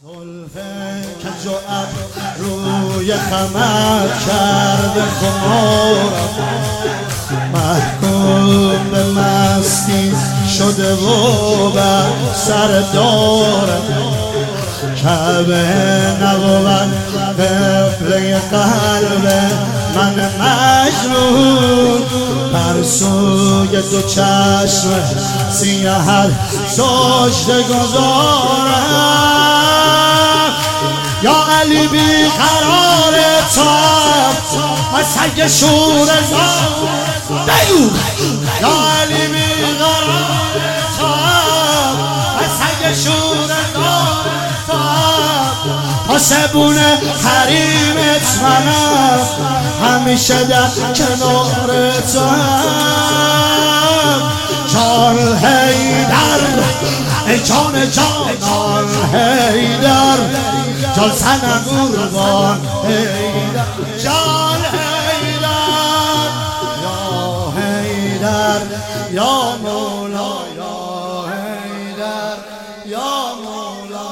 کج و روی خمر کرده خمارم، محکوم به مستی شده و بر سر دارم. کعبه نبود قبله قلب من مجنون، بر سوی دو چشم سیاه سجده گذارم. یا علی بی قرار تاب و سگ شور زار بگو. یا علی بی قرار تاب و سگ شور زار پاسبون حریمت منم، همیشه در کنار توام. جان حیدر ای جان جانان حیدر، جان سنم قربان حیدر. جان حیدر یا حیدر یا مولا، یا حیدر یا مولا،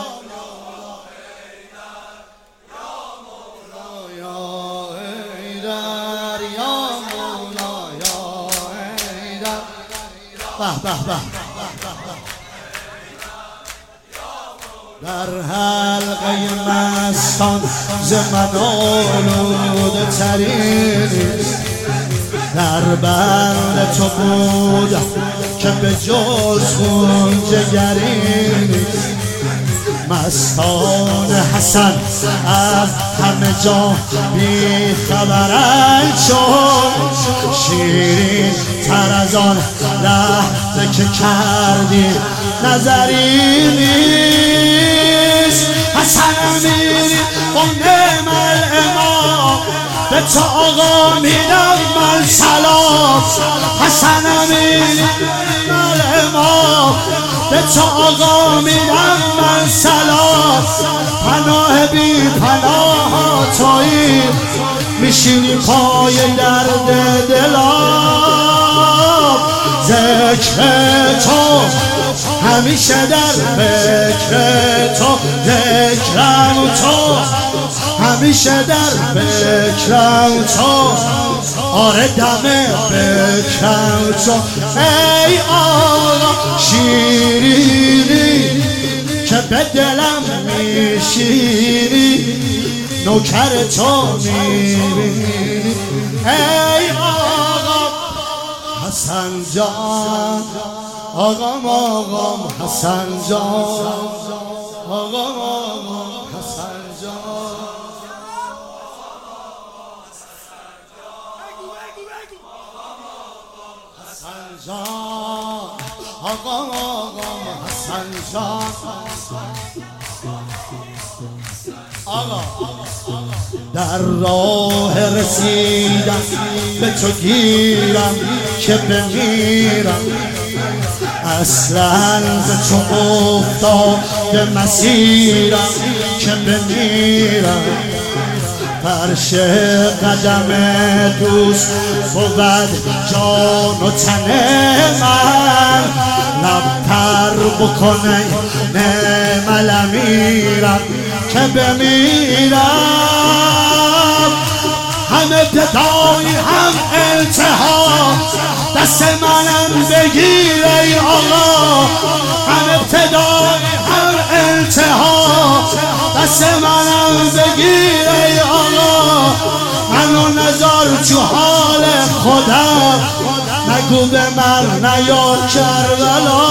به به به. در حلقه مستان ز من آلوده ترینی، در بند تو بودم که به جز خون جگرینی. مستان حسن از همه جا بی خبرن، چون شیرین تر از آن لحظه که کردی نظری نیست. حسن امیری قنده مل امام، به تو آقا میدم من سلام. حسن امیری مل امام، به تو آقا میدم من سلام. پناه بی پناه تویی، میشینی پای درد دلم. ذکر تو همیشه در فکر تو، ذکرم تو همیشه در فکرم تو. آره دم فکرم تو. ای آقا شیرینی که به دلم میشینی، نوکر تو میبینی. ای آقا حسن جان، آقام آقام حسن جان، آقام آقام حسن جان. حسن جان، آقام آقام حسن جان. آقا در راه رسیدم به تو گیرم که بمیرم، اصلا به تو افتاده مسیرم که بمیرم. فرش قدم دوست بود جان و تن من، لبتر بکنه نعم امیرم که بمیرم. هم ابتدایی هم انتها، دست منم بگیر ای آقا. هم ابتدایی هم انتها، دست منم بگیر ای آقا. منو نذار تو حال خودم، نگو به من نیا کربلا.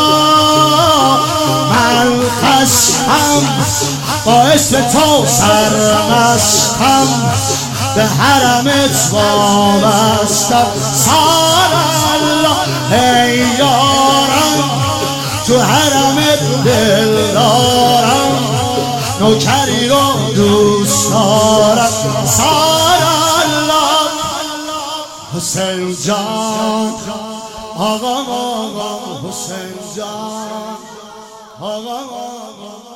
من خشمم باعث به تو سرمستم، به حرمت وابستم. سال الله ای یارم، تو حرمت دل دارم، نوکری رو دوست دارم. سال الله حسین جان، آقام آقام حسین جان، آقام آقام